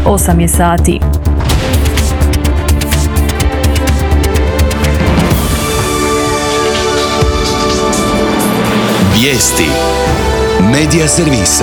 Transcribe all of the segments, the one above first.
8 je sati. Vijesti Medija servisa.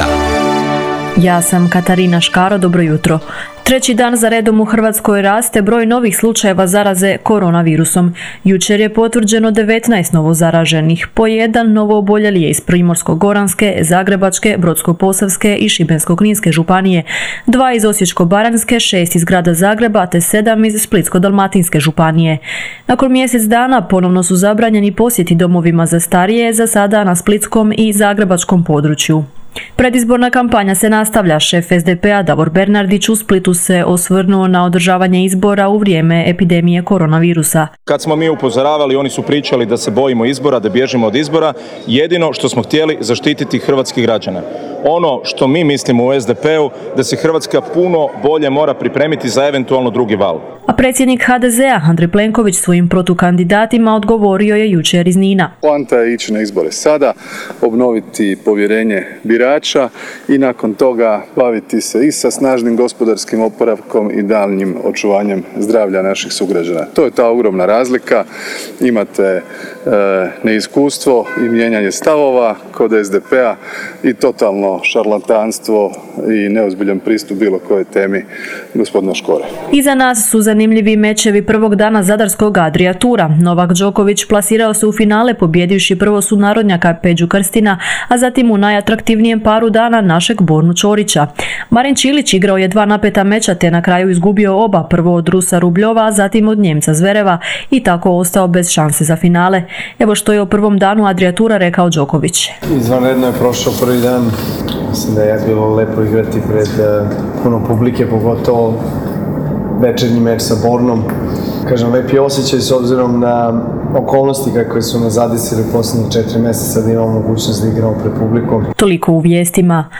Ja sam Katarina Škaro, dobro jutro. Treći dan za redom u Hrvatskoj raste broj novih slučajeva zaraze koronavirusom. Jučer je potvrđeno 19 novozaraženih. Po jedan novooboljeli je iz Primorsko-goranske, Zagrebačke, Brodsko-posavske i Šibensko-kninske županije, 2 iz Osječko-baranjske, 6 iz grada Zagreba te 7 iz Splitsko-dalmatinske županije. Nakon mjesec dana ponovno su zabranjeni posjeti domovima za starije, za sada na splitskom i zagrebačkom području. Predizborna kampanja se nastavlja. Šef SDP-a Davor Bernardić u Splitu se osvrnuo na održavanje izbora u vrijeme epidemije koronavirusa. Kad smo mi upozoravali, oni su pričali da se bojimo izbora, da bježimo od izbora. Jedino što smo htjeli zaštititi hrvatskih građana. Ono što mi mislimo u SDP-u, da se Hrvatska puno bolje mora pripremiti za eventualno drugi val. A predsjednik HDZ-a Andrej Plenković svojim protukandidatima odgovorio je jučer iz Nina. Poanta je ići na izbore sada, obnoviti povjerenje birača i nakon toga baviti se i sa snažnim gospodarskim oporavkom i daljnjim očuvanjem zdravlja naših sugrađana. To je ta ogromna razlika. Imate neiskustvo i mijenjanje stavova kod SDP-a i totalno šarlatanstvo i neozbiljan pristup bilo kojoj temi gospodina Škore. Iza nas su zanimljivi mečevi prvog dana zadarskog Adriatura. Novak Đoković plasirao se u finale pobjedivši prvo sunarodnjaka Peđu Krstina, a zatim u najatraktivnijem paru dana našeg Bornu Čorića. Marin Čilić igrao je 2 napeta meča te na kraju izgubio oba, prvo od Rusa Rubljova, a zatim od Njemca Zvereva i tako ostao bez šanse za finale. Evo što je o prvom danu Adriatura rekao Đoković. Izvanredno je prošao prvi dan. Mislim da je bilo lepo igrati pred puno publike, pogotovo večernji meč sa Bornom. Kažem, lep je osjećaj s obzirom na okolnosti kakve su nas zadesili u posljednjih 4 mjeseca da imamo mogućnost da igramo pred publikom. Toliko u vijestima.